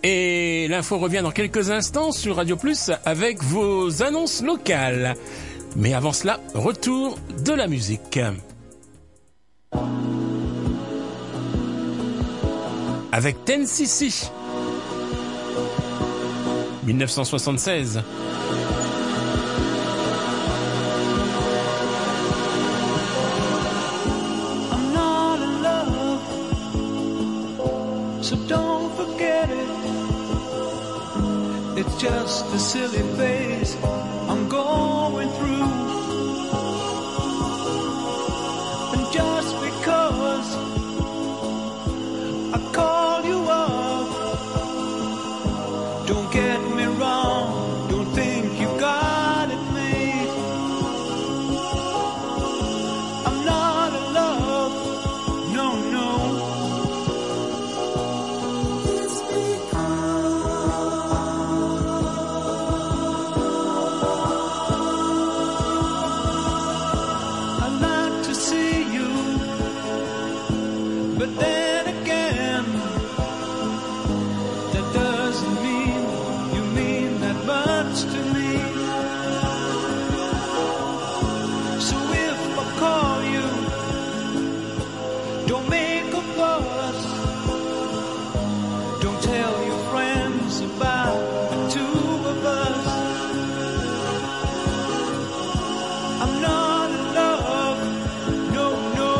Et l'info revient dans quelques instants sur Radio Plus avec vos annonces locales. Mais avant cela, retour de la musique. Avec Ten cc 1976. I'm not in love, so don't forget it. It's just a silly phase I'm going through. And just because I call you up, don't get me wrong, don't think you got it made. I'm not in love, no, no. I'd like to see you, but then again, that doesn't mean you mean that much to me. So if I call you, don't make a fuss. Don't tell your friends about the two of us. I'm not in love, no, no.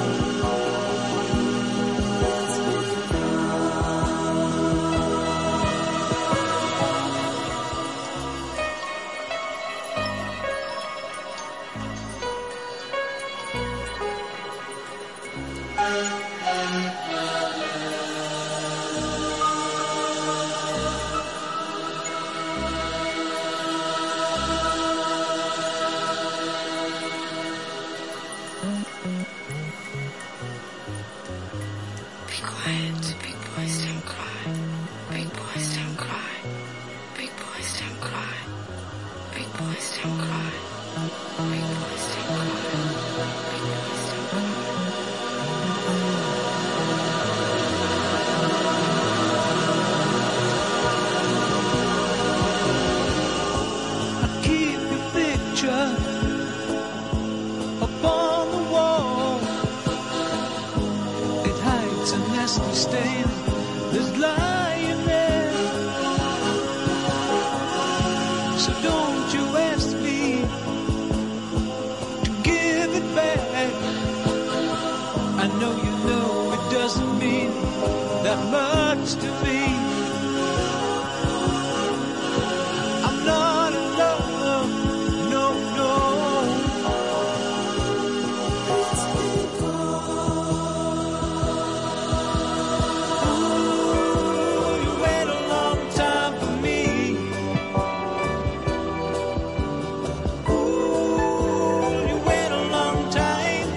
Be quiet, big boys don't cry. Big boys don't cry. Big boys don't cry. Big boys don't cry. Big boys don't cry. Big boys don't cry. I keep your picture upon the wall. It hides a nasty stain that's lying there. So don't you ask me to give it back. I know you know it doesn't mean that much to me. I'm not in love, no, no. Ooh, you wait a long time for me. Ooh, you wait a long time.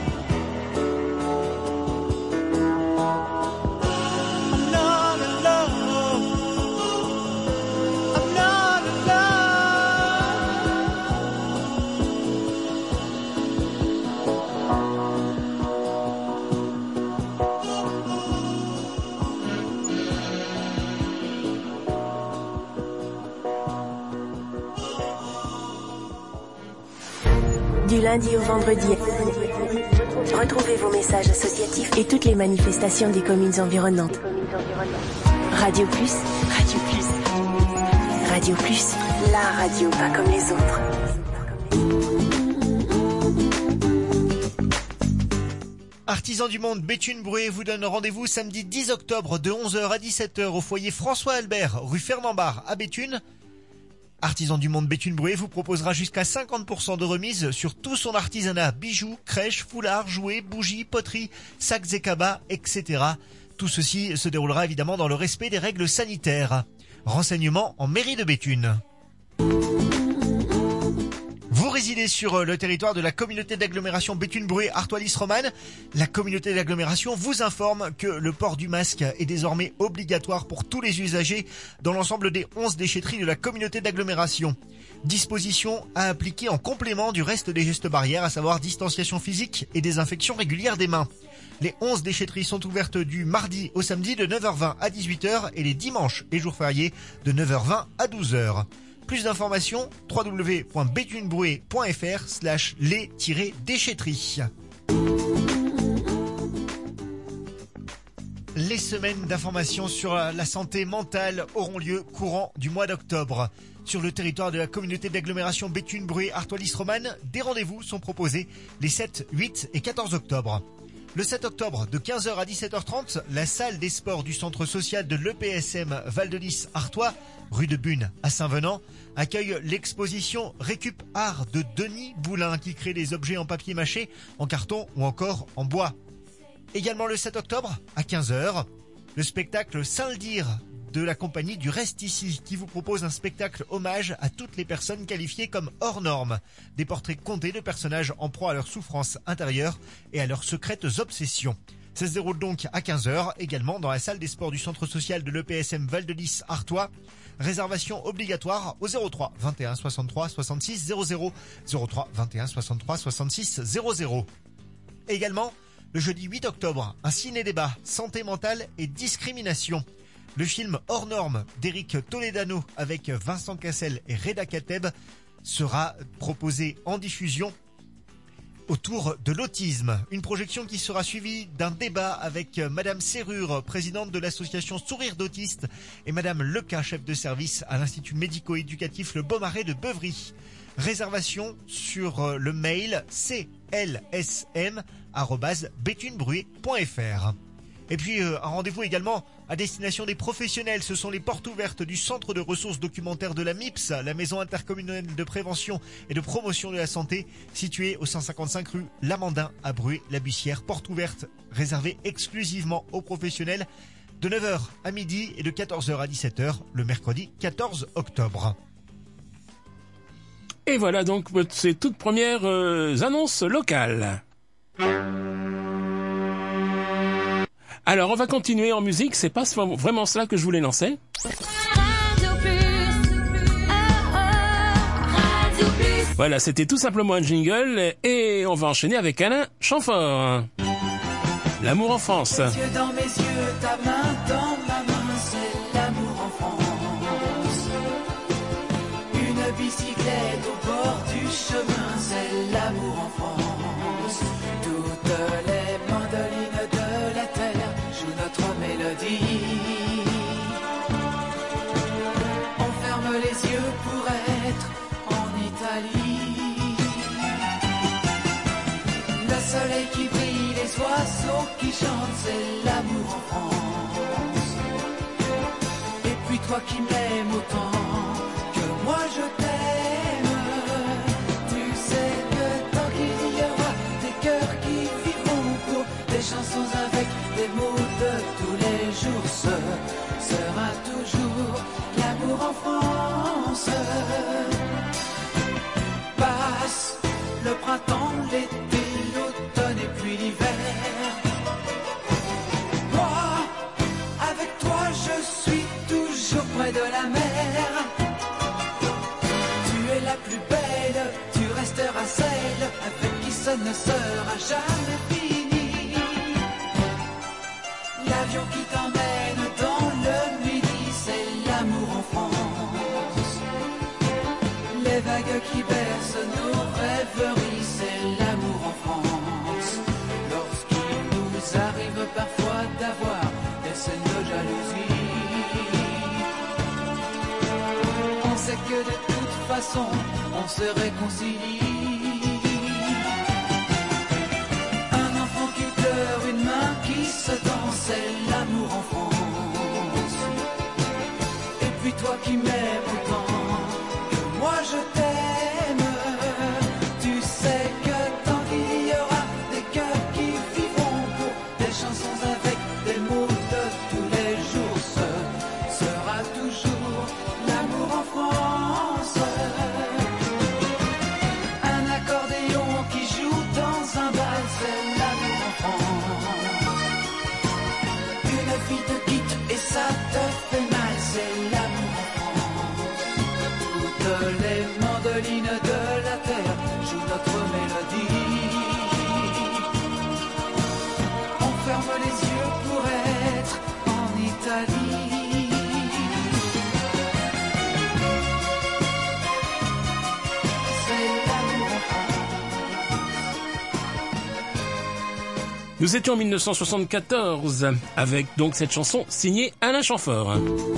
I'm not in love. I'm not in love. Du lundi au vendredi. Retrouvez vos messages associatifs et toutes les manifestations des communes environnantes. Radio Plus, Radio Plus, Radio Plus, la radio pas comme les autres. Artisans du monde, Béthune Bruet vous donne rendez-vous samedi 10 octobre de 11h à 17h au foyer François Albert, rue Fernand Barre à Béthune. Artisans du monde Béthune Bruet vous proposera jusqu'à 50% de remise sur tout son artisanat, bijoux, crèches, foulards, jouets, bougies, poteries, sacs et cabas, etc. Tout ceci se déroulera évidemment dans le respect des règles sanitaires. Renseignements en mairie de Béthune. Vous résidez sur le territoire de la communauté d'agglomération Béthune-Bruay-Artois-Lys-Romanne, la communauté d'agglomération vous informe que le port du masque est désormais obligatoire pour tous les usagers dans l'ensemble des 11 déchetteries de la communauté d'agglomération. Disposition à appliquer en complément du reste des gestes barrières, à savoir distanciation physique et désinfection régulière des mains. Les 11 déchetteries sont ouvertes du mardi au samedi de 9h20 à 18h et les dimanches et jours fériés de 9h20 à 12h. Plus d'informations, www.bethunebrouay.fr/les-déchetteries. Les semaines d'information sur la santé mentale auront lieu courant du mois d'octobre. Sur le territoire de la communauté d'agglomération Béthune-Bruay-Artois-Lys-Romanne, des rendez-vous sont proposés les 7, 8 et 14 octobre. Le 7 octobre, de 15h à 17h30, la salle des sports du centre social de l'EPSM Val-de-Lys-Artois, rue de Bune à Saint-Venant, accueille l'exposition Récup Art de Denis Boulin qui crée des objets en papier mâché, en carton ou encore en bois. Également le 7 octobre, à 15h, le spectacle Saint-Ldir de la compagnie du Reste Ici qui vous propose un spectacle hommage à toutes les personnes qualifiées comme hors normes. Des portraits comptés de personnages en proie à leurs souffrances intérieures et à leurs secrètes obsessions. Ça se déroule donc à 15h, également dans la salle des sports du centre social de l'EPSM Val-de-Lys-Artois. Réservation obligatoire au 03 21 63 66 00, 03 21 63 66 00. Également, le jeudi 8 octobre, un ciné-débat santé mentale et discrimination. Le film Hors Normes d'Éric Toledano avec Vincent Cassel et Reda Kateb sera proposé en diffusion autour de l'autisme. Une projection qui sera suivie d'un débat avec Madame Serrure, présidente de l'association Sourire d'autistes, et Madame Leca, chef de service à l'Institut médico-éducatif Le Beaumarais de Beuvry. Réservation sur le mail clsm@bethunebrouay.fr. Et puis un rendez-vous également à destination des professionnels. Ce sont les portes ouvertes du Centre de ressources documentaires de la MIPS, la Maison intercommunale de prévention et de promotion de la santé, située au 155 rue Lamandin à Bruay-la-Bussière. Porte ouverte réservée exclusivement aux professionnels de 9h à midi et de 14h à 17h le mercredi 14 octobre. Et voilà donc ces toutes premières annonces locales. Alors on va continuer en musique, c'est pas vraiment cela que je voulais lancer. Radio Plus. Radio Plus. Voilà, c'était tout simplement un jingle et on va enchaîner avec Alain Chamfort. L'amour en France. Tes yeux dans mes yeux, ta main dans ma main, c'est l'amour en France. Une bicyclette au bord du chemin, c'est l'amour en France. Toutes les mandolines de la terre jouent notre mélodie. On ferme les yeux pour être en Italie. Le soleil qui brille, les oiseaux qui chantent, c'est l'amour en France. Et puis toi qui m'aimes autant que moi je t'aime, tu sais que tant qu'il y aura des cœurs qui vivront pour des chansons avec des mots de tous les jours, ce sera toujours l'amour en France. Passe le printemps, l'été, l'automne et puis l'hiver. Moi, avec toi, je suis toujours près de la mer. Tu es la plus belle, tu resteras celle avec qui ce ne sera jamais fini. L'avion qui t'emmène dans le midi, c'est l'amour en France. Les vagues qui bercent nos rêveries, c'est l'amour en France. Lorsqu'il nous arrive parfois d'avoir des scènes de jalousie, on sait que de toute façon on se réconcilie. Un enfant qui pleure, une main qui se tend, c'est l'amour en France. Et puis toi qui m'aimes autant que moi je t'aime, tu sais que tant qu'il y aura des cœurs qui vivront pour des chansons avec des mots de tous les jours, ce sera toujours l'amour en France. Un Nous étions en 1974 avec donc cette chanson signée Alain Chamfort.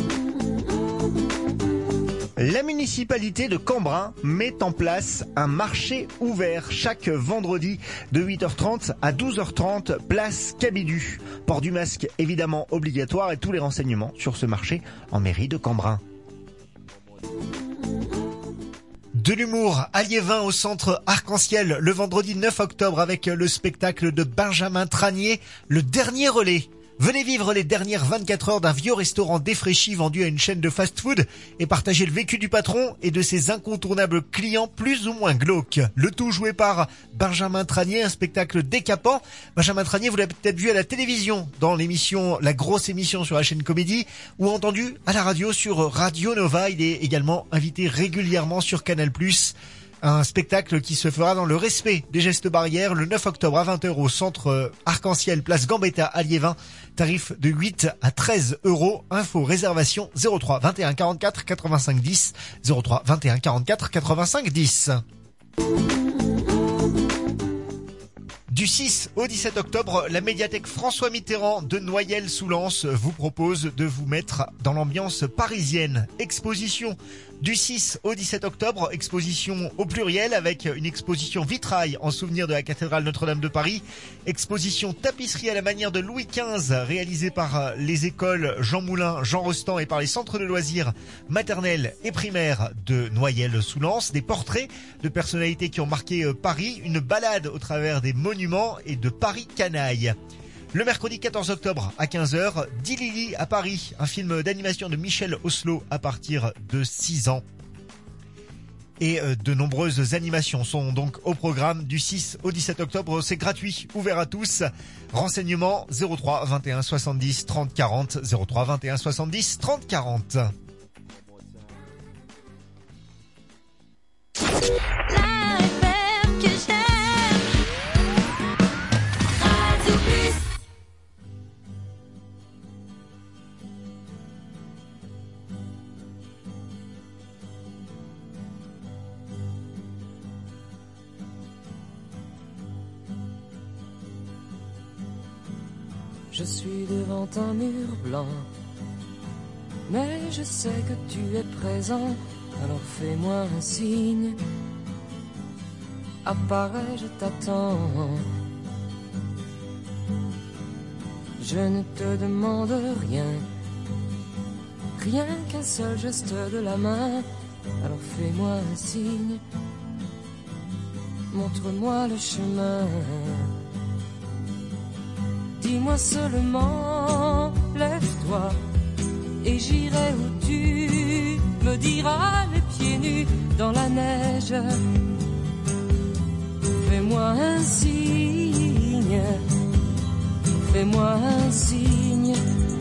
La municipalité de Cambrin met en place un marché ouvert chaque vendredi de 8h30 à 12h30, place Cabidu. Port du masque évidemment obligatoire et tous les renseignements sur ce marché en mairie de Cambrin. De l'humour à Liévin au centre Arc-en-Ciel le vendredi 9 octobre avec le spectacle de Benjamin Tranier, Le Dernier Relais. Venez vivre les dernières 24 heures d'un vieux restaurant défraîchi vendu à une chaîne de fast-food et partager le vécu du patron et de ses incontournables clients plus ou moins glauques. Le tout joué par Benjamin Tranier, un spectacle décapant. Benjamin Tranier, vous l'avez peut-être vu à la télévision dans l'émission, la grosse émission sur la chaîne Comédie, ou entendu à la radio sur Radio Nova. Il est également invité régulièrement sur Canal+. Un spectacle qui se fera dans le respect des gestes barrières le 9 octobre à 20h au centre Arc-en-Ciel, place Gambetta à Liévin. Tarif de 8 à 13 €. Info réservation 03 21 44 85 10. 03 21 44 85 10. Du 6 au 17 octobre, la médiathèque François Mitterrand de Noyelles-sous-Lens vous propose de vous mettre dans l'ambiance parisienne. Exposition du 6 au 17 octobre, exposition au pluriel avec une exposition vitrail en souvenir de la cathédrale Notre-Dame de Paris, exposition tapisserie à la manière de Louis XV réalisée par les écoles Jean Moulin, Jean Rostand et par les centres de loisirs maternels et primaires de Noyelles-sous-Lens, des portraits de personnalités qui ont marqué Paris, une balade au travers des monuments et de Paris canaille. Le mercredi 14 octobre à 15h, Dilili à Paris, un film d'animation de Michel Oslo à partir de 6 ans. Et de nombreuses animations sont donc au programme du 6 au 17 octobre. C'est gratuit, ouvert à tous. Renseignements 03 21 70 30 40, 03 21 70 30 40. Je suis devant un mur blanc, mais je sais que tu es présent, alors fais-moi un signe. Apparais, je t'attends. Je ne te demande rien, rien qu'un seul geste de la main, alors fais-moi un signe. Montre-moi le chemin. Dis-moi seulement, lève-toi, et j'irai où tu me diras, les pieds nus dans la neige. Fais-moi un signe, fais-moi un signe,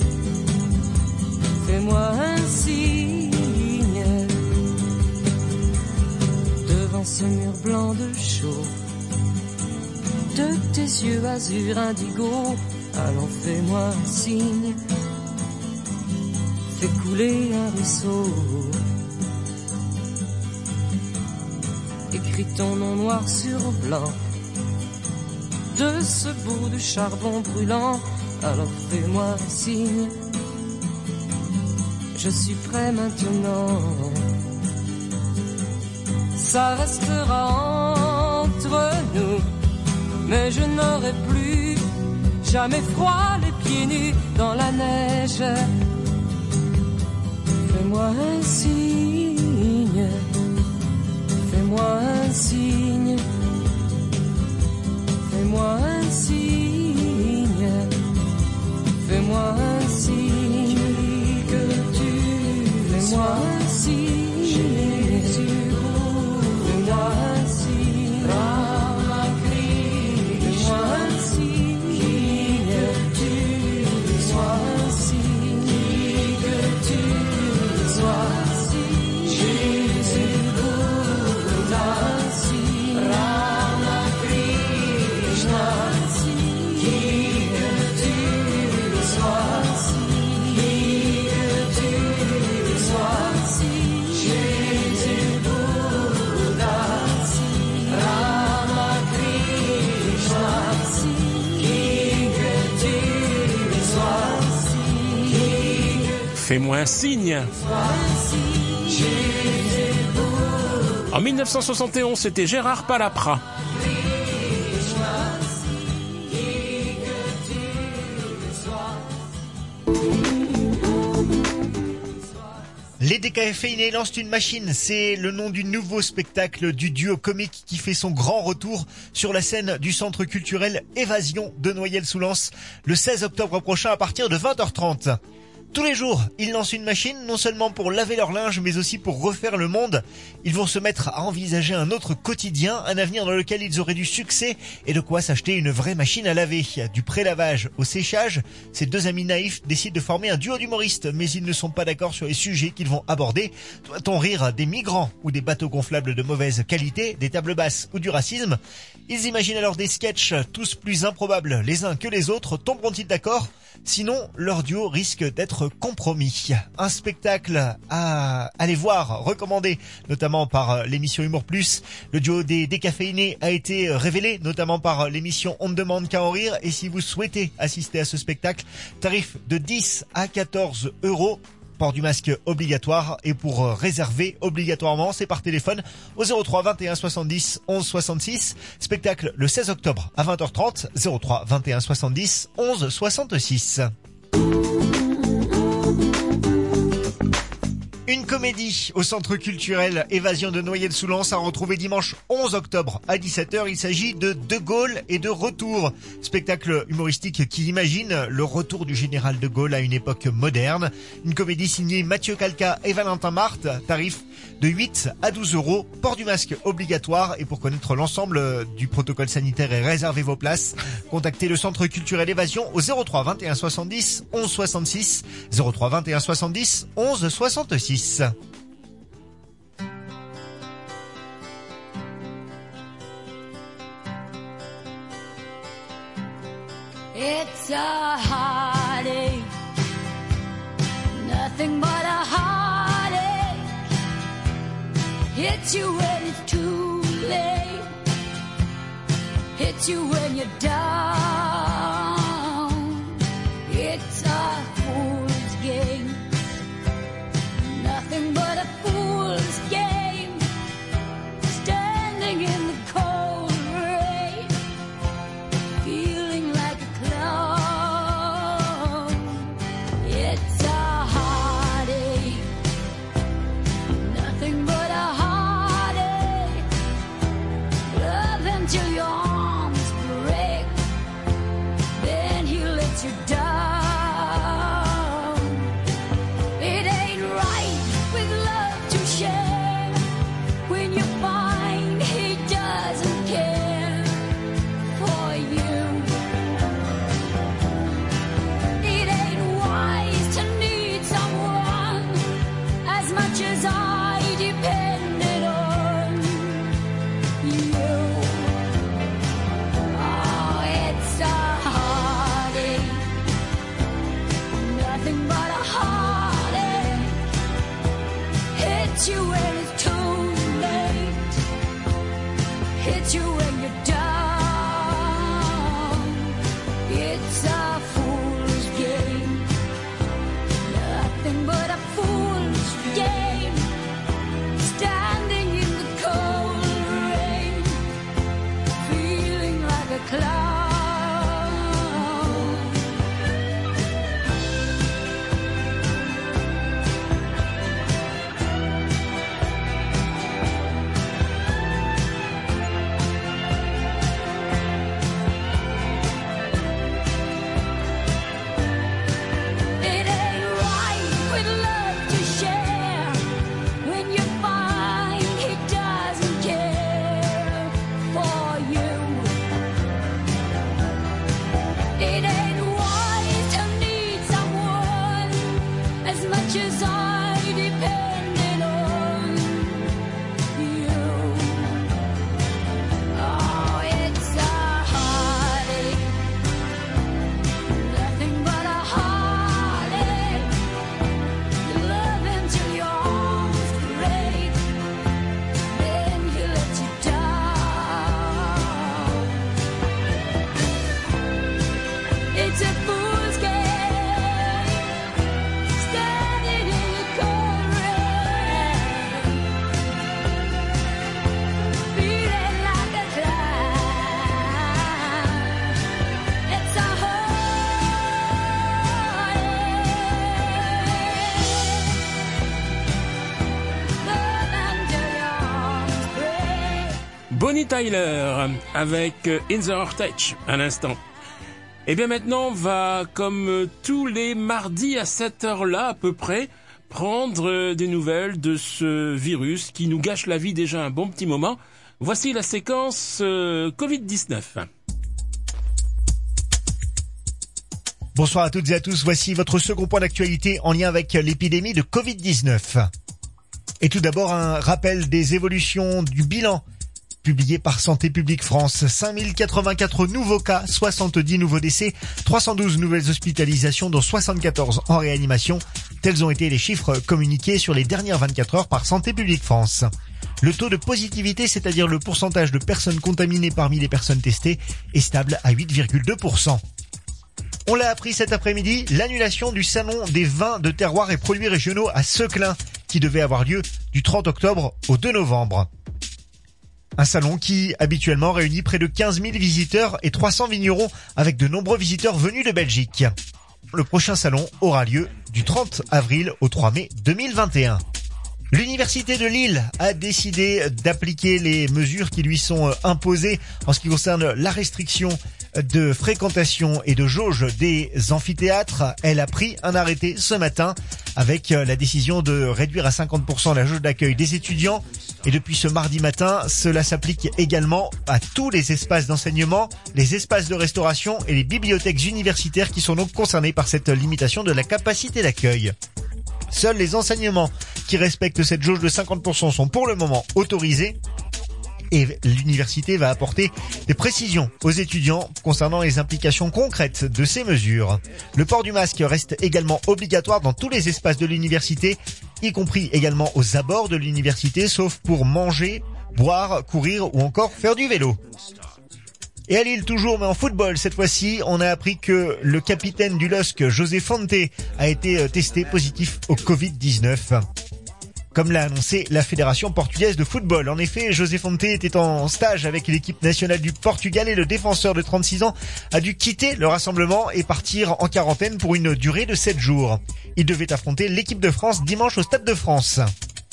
fais-moi un signe. Devant ce mur blanc de chaud, de tes yeux azur indigo, alors fais-moi un signe, fais couler un ruisseau. Écris ton nom noir sur blanc, de ce bout de charbon brûlant, alors fais-moi un signe, je suis prêt maintenant. Ça restera entre nous, mais je n'aurai plus jamais froid, les pieds nus dans la neige. Fais-moi un signe, fais-moi un signe, fais-moi un signe, fais-moi un signe, que tu fais-moi un signe, fais-moi un signe, fais-moi un signe, que tu sois un signe, que tu sois un signe, Jésus Bouddha un signe, Rama Krishna un signe, que tu sois un signe, que tu sois un signe, Fais-moi un signe. En 1971, c'était Gérard Palapra. Les décaféinés lancent une machine, c'est le nom du nouveau spectacle du duo comique qui fait son grand retour sur la scène du centre culturel Évasion de Noyelles-sous-Lens le 16 octobre prochain à partir de 20h30. Tous les jours, ils lancent une machine, non seulement pour laver leur linge, mais aussi pour refaire le monde. Ils vont se mettre à envisager un autre quotidien, un avenir dans lequel ils auraient du succès et de quoi s'acheter une vraie machine à laver. Du pré-lavage au séchage, ces deux amis naïfs décident de former un duo d'humoristes, mais ils ne sont pas d'accord sur les sujets qu'ils vont aborder. Doit-on rire des migrants ou des bateaux gonflables de mauvaise qualité, des tables basses ou du racisme? Ils imaginent alors des sketchs, tous plus improbables les uns que les autres. Tomberont-ils d'accord? Sinon, leur duo risque d'être compromis. Un spectacle à aller voir, recommandé notamment par l'émission Humour Plus. Le duo des décaféinés a été révélé notamment par l'émission On ne demande qu'à en rire. Et si vous souhaitez assister à ce spectacle, tarif de 10 à 14 €. Port du masque obligatoire et pour réserver obligatoirement, c'est par téléphone au 03 21 70 11 66. Spectacle le 16 octobre à 20h30, 03 21 70 11 66. Une comédie au centre culturel Évasion de Noyelles-sous-Lens à retrouver dimanche 11 octobre à 17h. Il s'agit de De Gaulle et de retour. Spectacle humoristique qui imagine le retour du général de Gaulle à une époque moderne. Une comédie signée Mathieu Calca et Valentin Marthe. Tarif de 8 à 12 €. Port du masque obligatoire. Et pour connaître l'ensemble du protocole sanitaire et réserver vos places, contactez le centre culturel Évasion au 03 21 70 11 66. 03 21 70 11 66. It's a heartache, nothing but a heartache. Hits you when it's too late, hits you when you're down. It's a fool's game, nothing but a fool's game. Standing in the cold rain, feeling like a clown. It's a heartache, nothing but a heartache. Love until your arms break, then he lets you down. It ain't right with love Bonnie Tyler avec In the Heartache à l'instant. Et bien maintenant, on va, comme tous les mardis à cette heure-là à peu près, prendre des nouvelles de ce virus qui nous gâche la vie déjà un bon petit moment. Voici la séquence Covid-19. Bonsoir à toutes et à tous, voici votre second point d'actualité en lien avec l'épidémie de Covid-19. Et tout d'abord un rappel des évolutions du bilan publié par Santé publique France. 5084 nouveaux cas, 70 nouveaux décès, 312 nouvelles hospitalisations dont 74 en réanimation. Tels ont été les chiffres communiqués sur les dernières 24 heures par Santé publique France. Le taux de positivité, c'est-à-dire le pourcentage de personnes contaminées parmi les personnes testées, est stable à 8,2%. On l'a appris cet après-midi, l'annulation du salon des vins de terroir et produits régionaux à Seclin, qui devait avoir lieu du 30 octobre au 2 novembre. Un salon qui, habituellement, réunit près de 15 000 visiteurs et 300 vignerons avec de nombreux visiteurs venus de Belgique. Le prochain salon aura lieu du 30 avril au 3 mai 2021. L'Université de Lille a décidé d'appliquer les mesures qui lui sont imposées en ce qui concerne la restriction de fréquentation et de jauge des amphithéâtres. Elle a pris un arrêté ce matin avec la décision de réduire à 50% la jauge d'accueil des étudiants. Et depuis ce mardi matin, cela s'applique également à tous les espaces d'enseignement, les espaces de restauration et les bibliothèques universitaires qui sont donc concernés par cette limitation de la capacité d'accueil. Seuls les enseignements qui respectent cette jauge de 50% sont pour le moment autorisés. Et l'université va apporter des précisions aux étudiants concernant les implications concrètes de ces mesures. Le port du masque reste également obligatoire dans tous les espaces de l'université, y compris également aux abords de l'université, sauf pour manger, boire, courir ou encore faire du vélo. Et à Lille toujours, mais en football cette fois-ci, on a appris que le capitaine du LOSC, José Fonte, a été testé positif au Covid-19. Comme l'a annoncé la Fédération portugaise de football. En effet, José Fonte était en stage avec l'équipe nationale du Portugal et le défenseur de 36 ans a dû quitter le rassemblement et partir en quarantaine pour une durée de 7 jours. Il devait affronter l'équipe de France dimanche au Stade de France.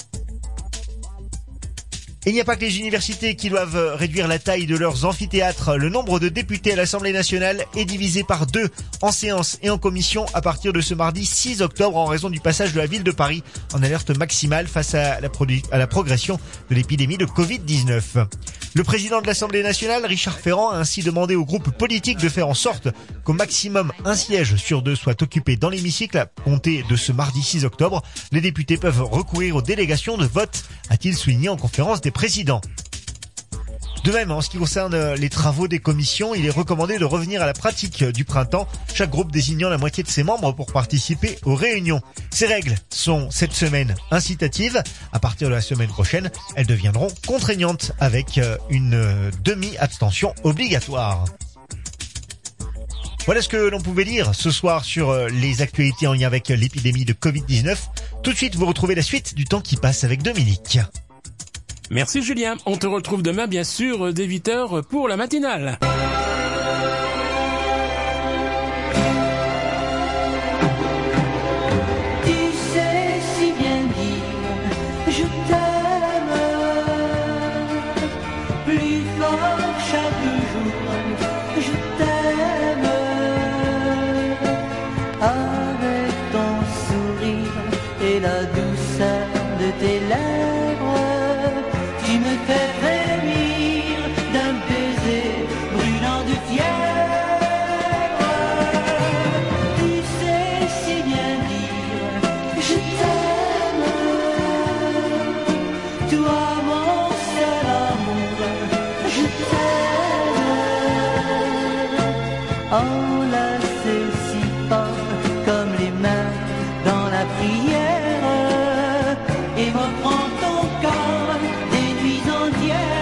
Il n'y a pas que les universités qui doivent réduire la taille de leurs amphithéâtres. Le nombre de députés à l'Assemblée nationale est divisé par 2 en séance et en commission à partir de ce mardi 6 octobre en raison du passage de la ville de Paris en alerte maximale face à la progression de l'épidémie de Covid-19. Le président de l'Assemblée nationale, Richard Ferrand, a ainsi demandé aux groupes politiques de faire en sorte qu'au maximum un siège sur 2 soit occupé dans l'hémicycle à compter de ce mardi 6 octobre. Les députés peuvent recourir aux délégations de vote, a-t-il souligné en conférence des présidents. De même, en ce qui concerne les travaux des commissions, il est recommandé de revenir à la pratique du printemps, chaque groupe désignant la moitié de ses membres pour participer aux réunions. Ces règles sont cette semaine incitatives. À partir de la semaine prochaine, elles deviendront contraignantes avec une demi-abstention obligatoire. Voilà ce que l'on pouvait dire ce soir sur les actualités en lien avec l'épidémie de Covid-19. Tout de suite, vous retrouvez la suite du temps qui passe avec Dominique. Merci Julien, on te retrouve demain bien sûr dès 8h pour la matinale. Tu sais si bien dire je t'aime, plus fort chaque jour, je t'aime, avec ton sourire et la douceur de tes lèvres. Tu me fais frémir d'un baiser brûlant de fièvre. Tu sais si bien dire je t'aime, toi mon seul amour, je t'aime. Enlacés si fort comme les mains dans la prière, et reprends ton corps des nuits entières.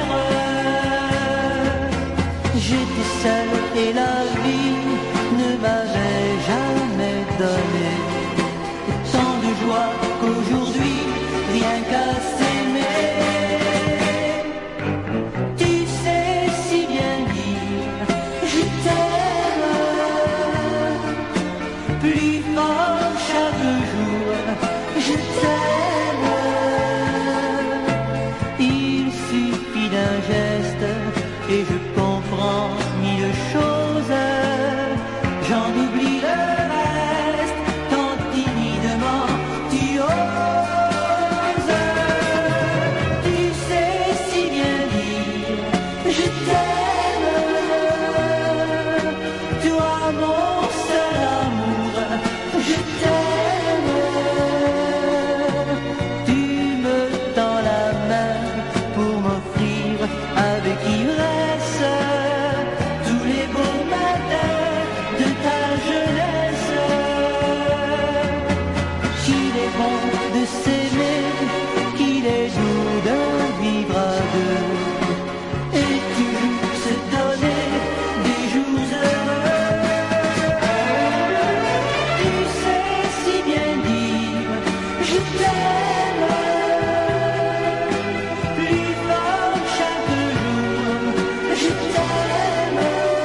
de s'aimer, qu'il est doux de vivre à deux. Et tu sais donner des jours heureux. Tu sais si bien dire je t'aime, plus fort chaque jour, je t'aime.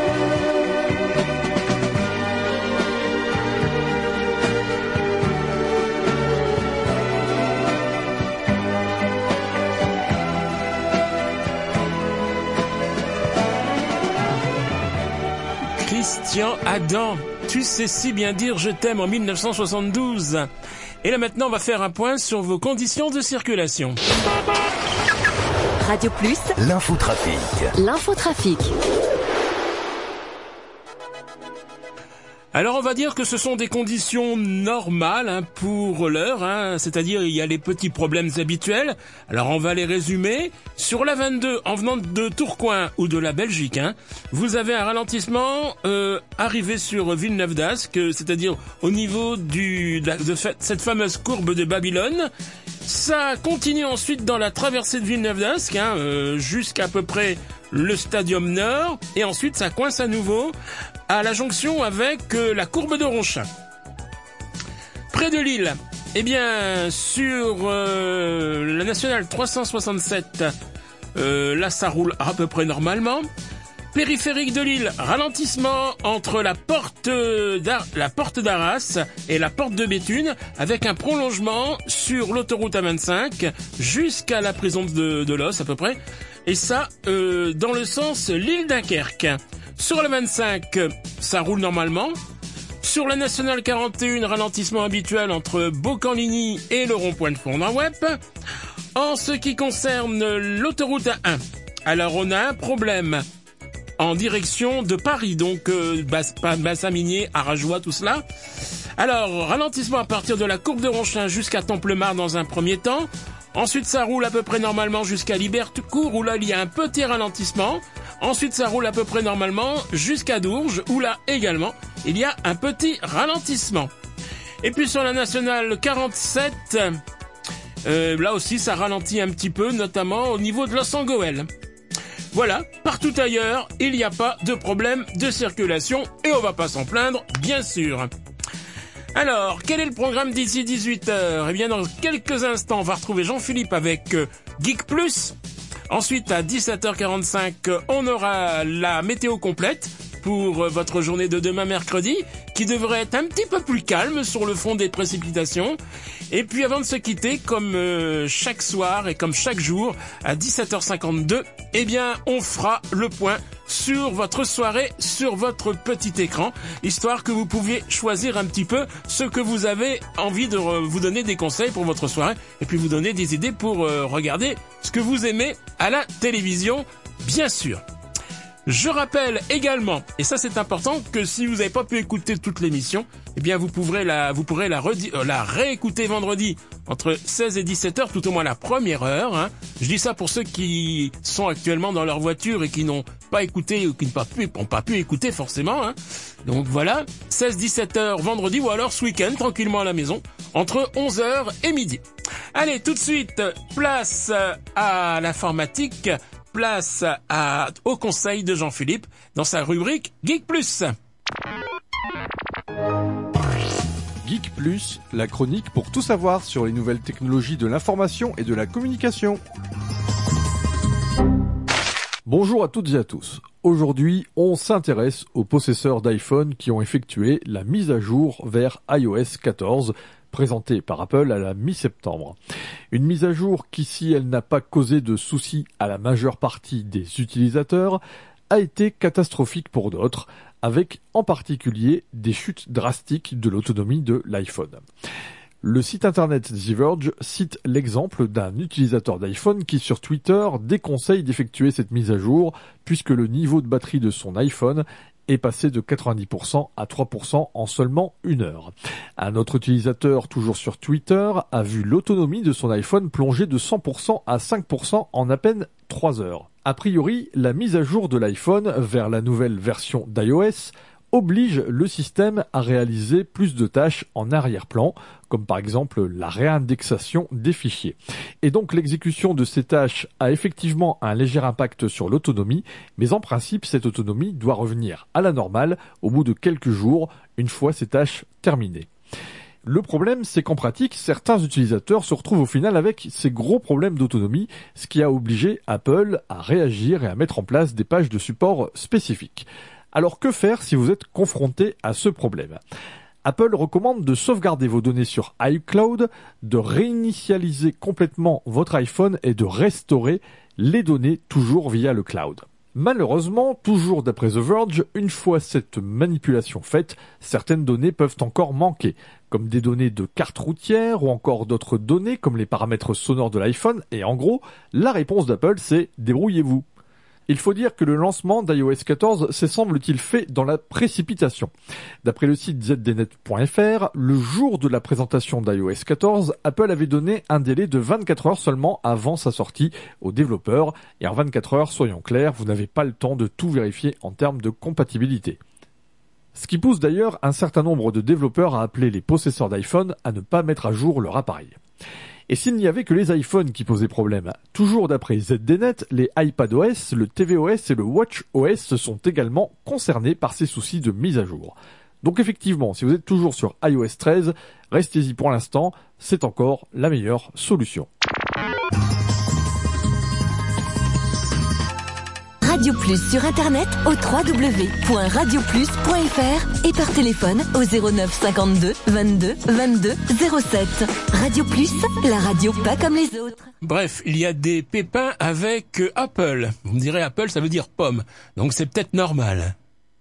Christian Adam, tu sais si bien dire je t'aime en 1972. Et là maintenant, on va faire un point sur vos conditions de circulation. Radio Plus, L'infotrafic. l'infotrafic. Alors on va dire que ce sont des conditions normales pour l'heure, c'est-à-dire il y a les petits problèmes habituels. Alors on va les résumer. Sur la 22, en venant de Tourcoing ou de la Belgique, vous avez un ralentissement arrivé sur Villeneuve d'Ascq, c'est-à-dire au niveau de cette fameuse courbe de Babylone. Ça continue ensuite dans la traversée de Villeneuve d'Ascq, jusqu'à peu près le Stadium Nord, et ensuite ça coince à nouveau à la jonction avec la courbe de Ronchin. Près de Lille, eh bien sur la nationale 367, là ça roule à peu près normalement. Périphérique de Lille, ralentissement entre la porte d'Arras et la porte de Béthune, avec un prolongement sur l'autoroute A25 jusqu'à la prison de Los à peu près, et ça dans le sens Lille-Dunkerque. Sur la 25, ça roule normalement. Sur la nationale 41, ralentissement habituel entre Beaucamp-Ligny et le rond-point de Fournin-Wep. En ce qui concerne l'autoroute A1, alors on a un problème en direction de Paris, donc Bassin-Minier, Arajois, tout cela. Alors, ralentissement à partir de la courbe de Ronchin jusqu'à Templemar dans un premier temps. Ensuite, ça roule à peu près normalement jusqu'à Libercourt, où là, il y a un petit ralentissement. Ensuite, ça roule à peu près normalement jusqu'à Dourges, où là, également, il y a un petit ralentissement. Et puis, sur la nationale 47, là aussi, ça ralentit un petit peu, notamment au niveau de Los Angeles. Voilà, partout ailleurs, il n'y a pas de problème de circulation et on va pas s'en plaindre, bien sûr. Alors, quel est le programme d'ici 18h ? Eh bien, dans quelques instants, on va retrouver Jean-Philippe avec Geek Plus. Ensuite, à 17h45, on aura la météo complète pour votre journée de demain mercredi, qui devrait être un petit peu plus calme sur le fond des précipitations. Et puis avant de se quitter, comme chaque soir et comme chaque jour, à 17h52, eh bien, on fera le point sur votre soirée, sur votre petit écran, histoire que vous pouviez choisir un petit peu ce que vous avez envie de vous donner des conseils pour votre soirée, et puis vous donner des idées pour regarder ce que vous aimez à la télévision, bien sûr. Je rappelle également, et ça c'est important, que si vous n'avez pas pu écouter toute l'émission, eh bien vous pourrez la réécouter vendredi entre 16 et 17h, tout au moins la première heure. Je dis ça pour ceux qui sont actuellement dans leur voiture et qui n'ont pas écouté ou qui n'ont pas pu écouter forcément. Donc voilà, 16-17h vendredi ou alors ce week-end, tranquillement à la maison, entre 11h et midi. Allez, tout de suite, place à l'informatique. Place au conseil de Jean-Philippe dans sa rubrique Geek Plus. Geek Plus, la chronique pour tout savoir sur les nouvelles technologies de l'information et de la communication. Bonjour à toutes et à tous. Aujourd'hui, on s'intéresse aux possesseurs d'iPhone qui ont effectué la mise à jour vers iOS 14, présentée par Apple à la mi-septembre. Une mise à jour qui, si elle n'a pas causé de soucis à la majeure partie des utilisateurs, a été catastrophique pour d'autres, avec en particulier des chutes drastiques de l'autonomie de l'iPhone. Le site internet The Verge cite l'exemple d'un utilisateur d'iPhone qui sur Twitter déconseille d'effectuer cette mise à jour puisque le niveau de batterie de son iPhone est passé de 90% à 3% en seulement 1 heure. Un autre utilisateur, toujours sur Twitter, a vu l'autonomie de son iPhone plonger de 100% à 5% en à peine 3 heures. A priori, la mise à jour de l'iPhone vers la nouvelle version d'iOS oblige le système à réaliser plus de tâches en arrière-plan, comme par exemple la réindexation des fichiers. Et donc l'exécution de ces tâches a effectivement un léger impact sur l'autonomie, mais en principe cette autonomie doit revenir à la normale au bout de quelques jours, une fois ces tâches terminées. Le problème, c'est qu'en pratique, certains utilisateurs se retrouvent au final avec ces gros problèmes d'autonomie, ce qui a obligé Apple à réagir et à mettre en place des pages de support spécifiques. Alors que faire si vous êtes confronté à ce problème ? Apple recommande de sauvegarder vos données sur iCloud, de réinitialiser complètement votre iPhone et de restaurer les données toujours via le cloud. Malheureusement, toujours d'après The Verge, une fois cette manipulation faite, certaines données peuvent encore manquer, comme des données de carte routière ou encore d'autres données comme les paramètres sonores de l'iPhone, et en gros, la réponse d'Apple c'est « débrouillez-vous ». Il faut dire que le lancement d'iOS 14 s'est semble-t-il fait dans la précipitation. D'après le site zdnet.fr, le jour de la présentation d'iOS 14, Apple avait donné un délai de 24 heures seulement avant sa sortie aux développeurs. Et en 24 heures, soyons clairs, vous n'avez pas le temps de tout vérifier en termes de compatibilité. Ce qui pousse d'ailleurs un certain nombre de développeurs à appeler les possesseurs d'iPhone à ne pas mettre à jour leur appareil. Et s'il n'y avait que les iPhones qui posaient problème, toujours d'après ZDNet, les iPadOS, le tvOS et le watchOS sont également concernés par ces soucis de mise à jour. Donc effectivement, si vous êtes toujours sur iOS 13, restez-y pour l'instant, c'est encore la meilleure solution. Radio Plus sur internet au www.radioplus.fr et par téléphone au 09 52 22 22 07. Radio Plus, la radio pas comme les autres. Bref, il y a des pépins avec Apple. Vous me direz Apple, ça veut dire pomme, donc c'est peut-être normal.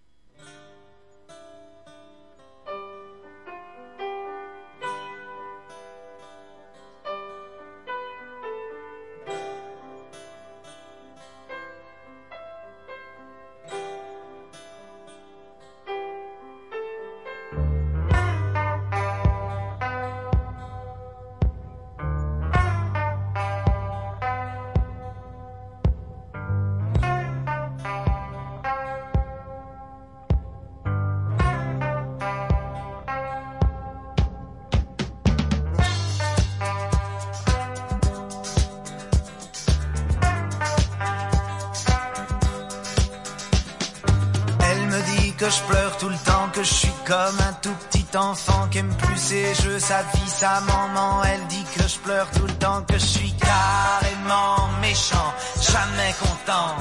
Que je pleure tout le temps, que je suis comme un tout petit enfant qui aime plus ses jeux, sa vie, sa maman. Elle dit que je pleure tout le temps, que je suis carrément méchant, jamais content.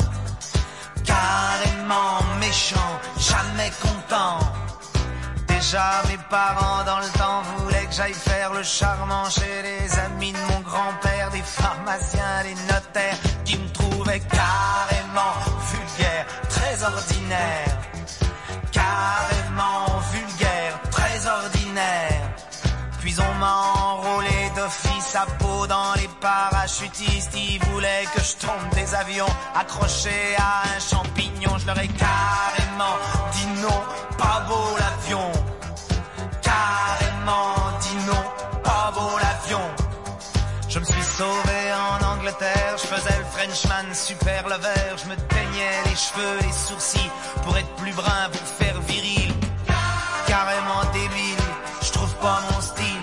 Carrément méchant, jamais content. Déjà mes parents dans le temps voulaient que j'aille faire le charmant chez les amis de mon grand-père, des pharmaciens, des notaires qui me trouvaient carrément vulgaire, très ordinaire. Carrément vulgaire, très ordinaire. Puis on m'a enrôlé d'office à peau dans les parachutistes. Ils voulaient que je tombe des avions accroché à un champignon. Je leur ai carrément dit non, pas beau l'avion. Carrément dit non, pas beau l'avion. Je me suis sauvé en Angleterre, je faisais le Frenchman super lover. Je me teignais les cheveux, les sourcils pour être plus brun, pour faire viril. Carrément débile, je trouve pas mon style.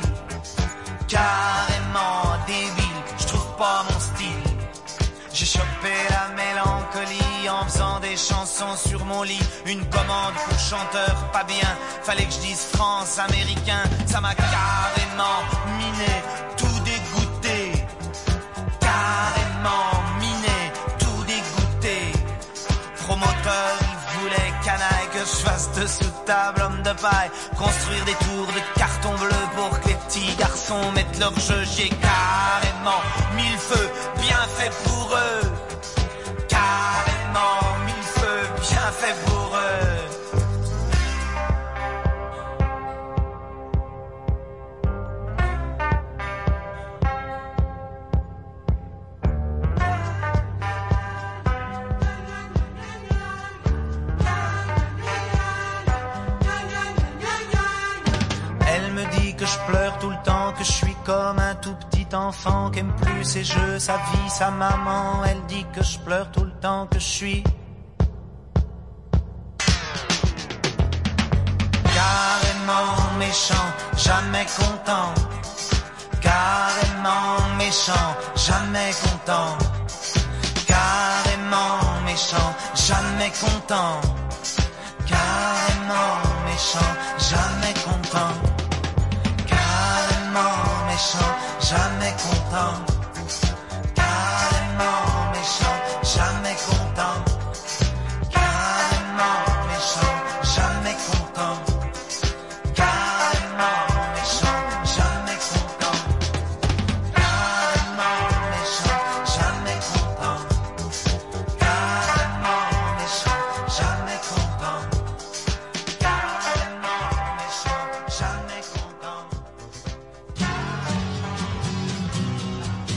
Carrément débile, je trouve pas mon style. J'ai chopé la mélancolie en faisant des chansons sur mon lit. Une commande pour chanteur pas bien, fallait que je dise France, américain. Ça m'a carrément miné, tout dégoûté. Carrément miné, tout dégoûté. Promoteur, il voulait canaille que je fasse dessous de table, homme de paille. Construire des tours de carton bleu pour que les petits garçons mettent leur jeu. J'ai carrément mis le feu, bien fait pour eux. Carrément mis le feu, bien fait pour eux. Que je pleure tout le temps, que je suis comme un tout petit enfant qui aime plus ses jeux, sa vie, sa maman. Elle dit que je pleure tout le temps, que je suis méchant, jamais content. Carrément méchant, jamais content. Carrément méchant, jamais content. Carrément méchant, jamais content. Carrément méchant, jamais content. Carrément méchant, jamais content. Carrément méchant, jamais content. Carrément méchant, jamais content. Carrément méchant, jamais content. Carrément méchant, jamais content. Carrément méchant, jamais content.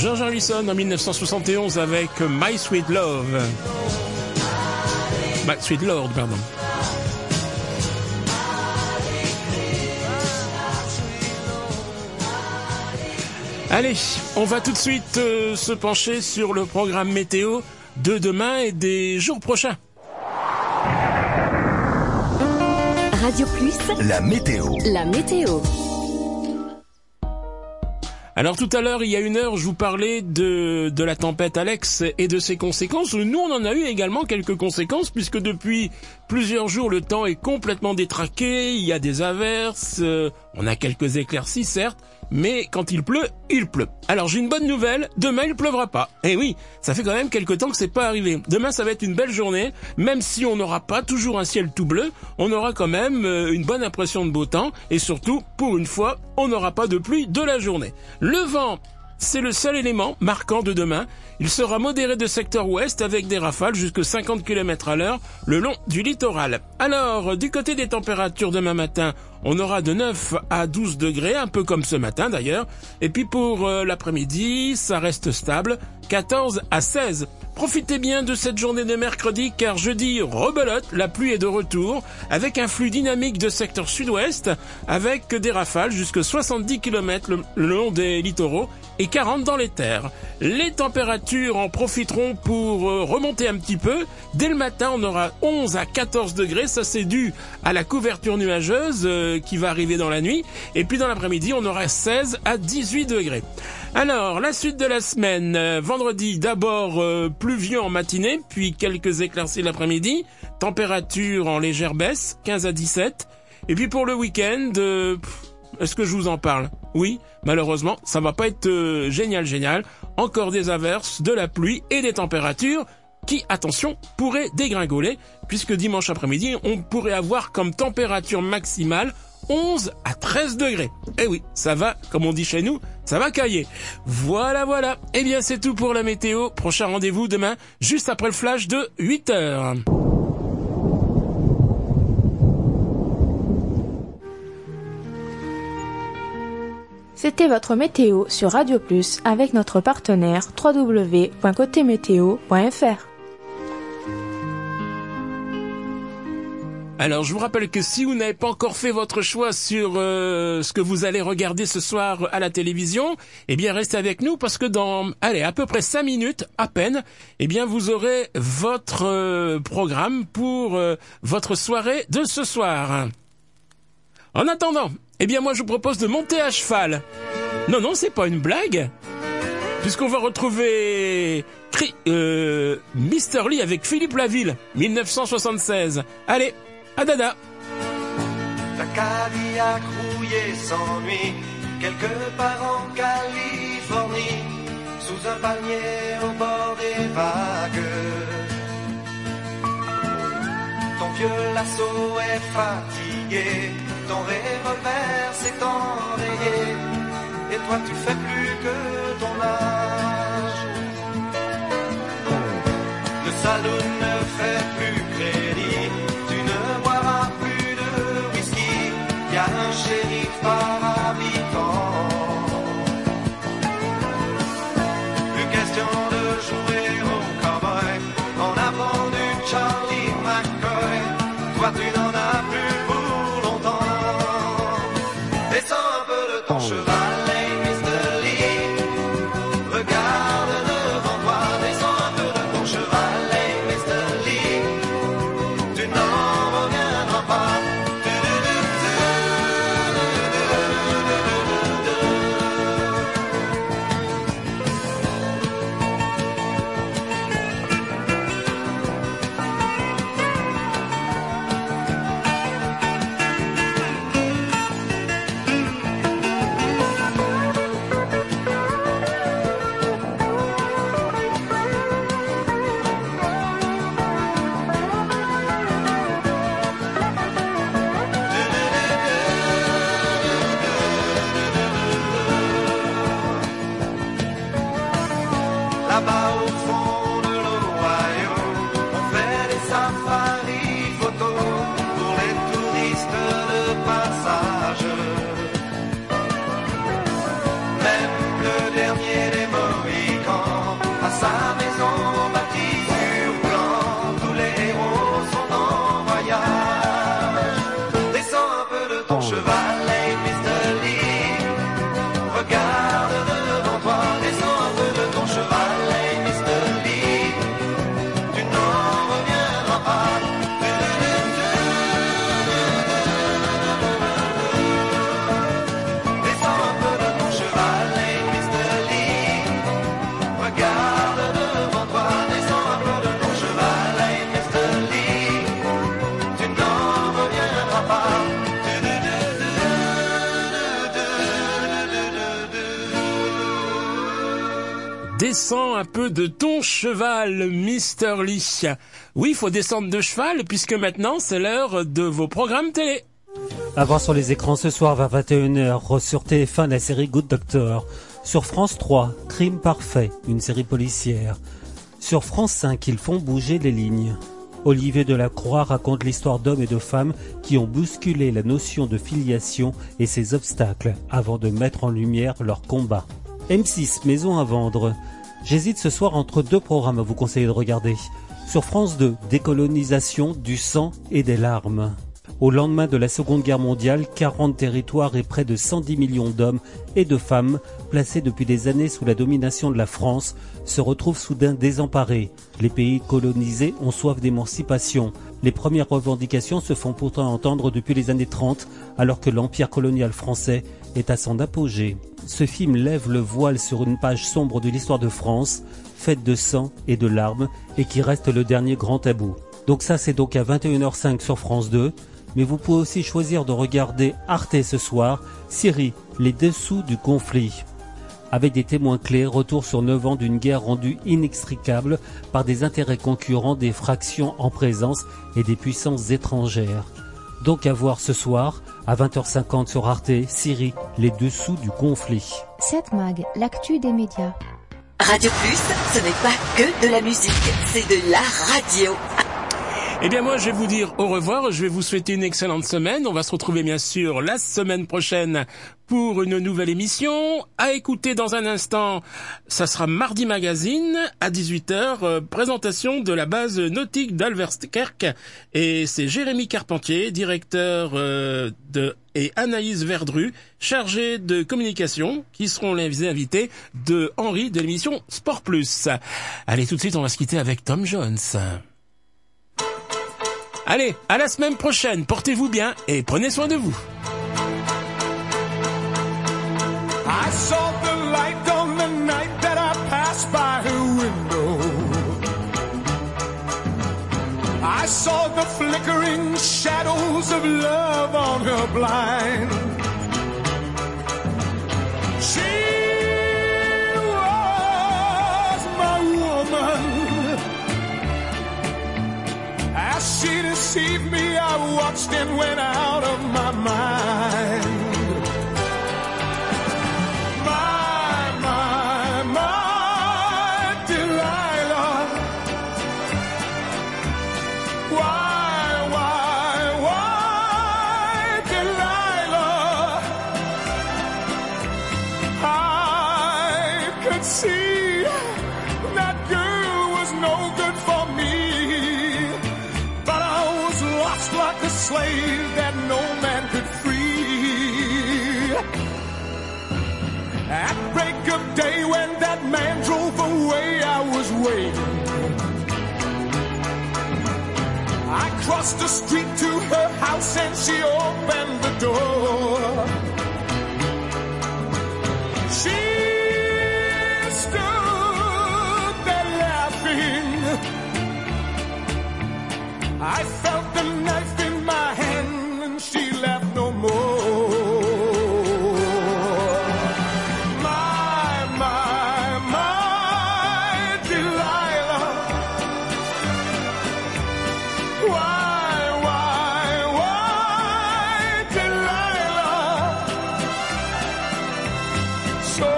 George Harrison en 1971 avec My Sweet Love. My Sweet Lord, pardon. Allez, on va tout de suite se pencher sur le programme météo de demain et des jours prochains. Radio Plus, la météo. La météo. Alors tout à l'heure, il y a une heure, je vous parlais de la tempête Alex et de ses conséquences. Nous, on en a eu également quelques conséquences puisque depuis plusieurs jours, le temps est complètement détraqué. Il y a des averses, on a quelques éclaircies certes, mais quand il pleut, il pleut. Alors j'ai une bonne nouvelle, demain il pleuvra pas. Et oui, ça fait quand même quelque temps que c'est pas arrivé. Demain ça va être une belle journée, même si on n'aura pas toujours un ciel tout bleu, on aura quand même une bonne impression de beau temps et surtout, pour une fois, on n'aura pas de pluie de la journée. Le vent, c'est le seul élément marquant de demain. Il sera modéré de secteur ouest avec des rafales jusqu'à 50 km à l'heure le long du littoral. Alors, du côté des températures demain matin, on aura de 9 à 12 degrés, un peu comme ce matin d'ailleurs. Et puis pour l'après-midi, ça reste stable, 14 à 16. Profitez bien de cette journée de mercredi car jeudi, rebelote, la pluie est de retour avec un flux dynamique de secteur sud-ouest avec des rafales jusqu'à 70 km le long des littoraux et 40 dans les terres. Les températures en profiteront pour remonter un petit peu. Dès le matin, on aura 11 à 14 degrés, ça c'est dû à la couverture nuageuse qui va arriver dans la nuit. Et puis dans l'après-midi, on aura 16 à 18 degrés. Alors, la suite de la semaine, vendredi, d'abord pluvieux en matinée, puis quelques éclaircies l'après-midi, température en légère baisse, 15 à 17. Et puis pour le week-end, est-ce que je vous en parle? Oui, malheureusement, ça va pas être génial. Encore des averses, de la pluie et des températures qui, attention, pourraient dégringoler, puisque dimanche après-midi, on pourrait avoir comme température maximale 11 à 13 degrés. Eh oui, ça va, comme on dit chez nous, ça va cailler. Voilà. Eh bien, c'est tout pour la météo. Prochain rendez-vous demain, juste après le flash de 8h. C'était votre météo sur Radio Plus avec notre partenaire www.cotemeteo.fr. Alors, je vous rappelle que si vous n'avez pas encore fait votre choix sur ce que vous allez regarder ce soir à la télévision, eh bien, restez avec nous parce que dans, à peu près 5 minutes, à peine, eh bien, vous aurez votre programme pour votre soirée de ce soir. En attendant, eh bien, moi, je vous propose de monter à cheval. Non, c'est pas une blague. Puisqu'on va retrouver Mr. Lee avec Philippe Laville, 1976. Allez, à dada. La Cadillac rouillée s'ennuie, quelque part en Californie, sous un palmier au bord des vagues. Ton vieux lasso est fatigué, ton revolver s'est enrayé, et toi tu fais plus que ton âge. Le saloon ne fait plus crédit, tu ne boiras plus de whisky, y a un shérif par habitant. Plus question de jouer au cowboy en avant du Charlie McCoy, toi tu n'en as plus pour longtemps. Descends un peu de ton cheval, hey Mr. Lee, regarde descends un peu de ton cheval, Mr. Lee. Oui, il faut descendre de cheval puisque maintenant c'est l'heure de vos programmes télé. À voir sur les écrans ce soir vers 21h sur TF1 la série Good Doctor. Sur France 3, Crime Parfait, une série policière. Sur France 5, ils font bouger les lignes. Olivier Delacroix raconte l'histoire d'hommes et de femmes qui ont bousculé la notion de filiation et ses obstacles avant de mettre en lumière leur combat. M6, Maison à vendre. J'hésite ce soir entre deux programmes à vous conseiller de regarder. Sur France 2, Décolonisation du sang et des larmes. Au lendemain de la Seconde Guerre mondiale, 40 territoires et près de 110 millions d'hommes et de femmes, placés depuis des années sous la domination de la France, se retrouvent soudain désemparés. Les pays colonisés ont soif d'émancipation. Les premières revendications se font pourtant entendre depuis les années 30, alors que l'empire colonial français est à son apogée. Ce film lève le voile sur une page sombre de l'histoire de France, faite de sang et de larmes, et qui reste le dernier grand tabou. Donc ça, c'est donc à 21h05 sur France 2. Mais vous pouvez aussi choisir de regarder Arte ce soir, Syrie, les dessous du conflit. Avec des témoins clés, retour sur 9 ans d'une guerre rendue inextricable par des intérêts concurrents, des fractions en présence et des puissances étrangères. Donc à voir ce soir, à 20h50 sur Arte, Syrie, les dessous du conflit. 7 Mag, l'actu des médias. Radio Plus, ce n'est pas que de la musique, c'est de la radio. Eh bien moi je vais vous dire au revoir, je vais vous souhaiter une excellente semaine. On va se retrouver bien sûr la semaine prochaine pour une nouvelle émission. À écouter dans un instant, ça sera Mardi Magazine à 18h, présentation de la base nautique d'Alverkerk. Et c'est Jérémy Carpentier, directeur et Anaïs Verdru, chargé de communication, qui seront les invités de Henri de l'émission Sport Plus. Allez, tout de suite on va se quitter avec Tom Jones. Allez, à la semaine prochaine, portez-vous bien et prenez soin de vous. I saw the light on the night that I passed by her window. I saw the flickering shadows of love on her blind. She was my woman. As she deceived me, I watched and went out of my mind. My Delilah. Why, Delilah? I could see that girl was no good for me. Like a slave that no man could free. At break of day when that man drove away, I was waiting. I crossed the street to her house and she opened the door. She stood there laughing. I felt the knife in my hand and she laughed no more. My Delilah. Why, Delilah? So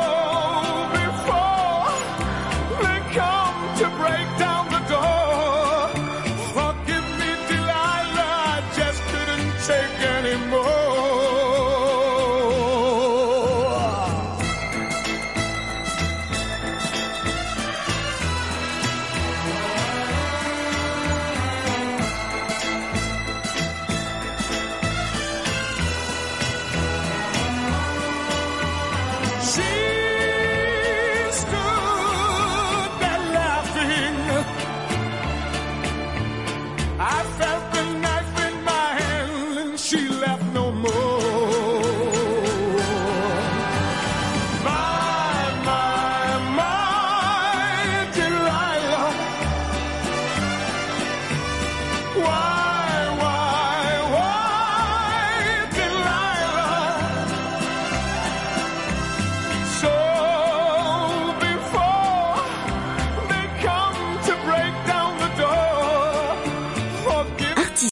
before they come to break down the door, forgive me, Delilah, I just couldn't take anymore. She stood there laughing. I felt the knife in my hand and she laughed.